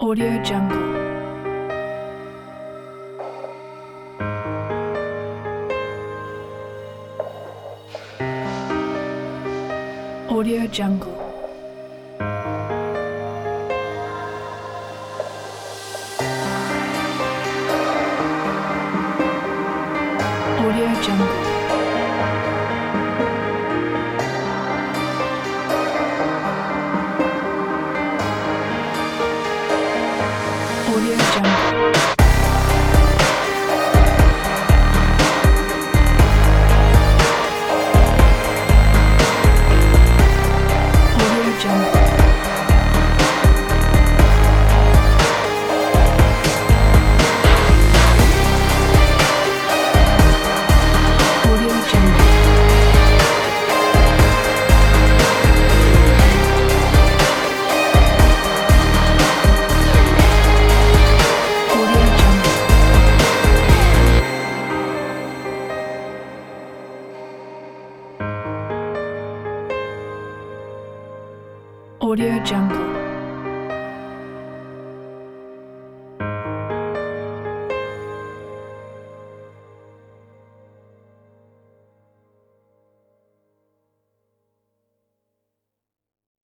Audio Jungle. Audio Jungle. Audio Jungle. Audio Jungle. Audio Jungle. Audio Jungle. Audio Jungle. Audio Jungle.